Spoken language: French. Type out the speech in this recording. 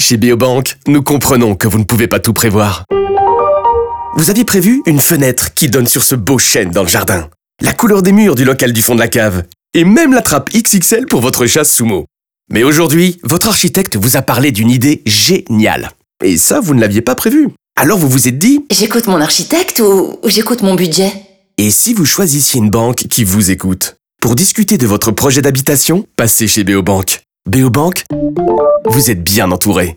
Chez Beobank, nous comprenons que vous ne pouvez pas tout prévoir. Vous aviez prévu une fenêtre qui donne sur ce beau chêne dans le jardin, la couleur des murs du local du fond de la cave, et même la trappe XXL pour votre chasse sumo. Mais aujourd'hui, votre architecte vous a parlé d'une idée géniale. Et ça, vous ne l'aviez pas prévu. Alors vous vous êtes dit... J'écoute mon architecte ou j'écoute mon budget? Et si vous choisissiez une banque qui vous écoute? Pour discuter de votre projet d'habitation, passez chez Beobank. Beobank, vous êtes bien entouré.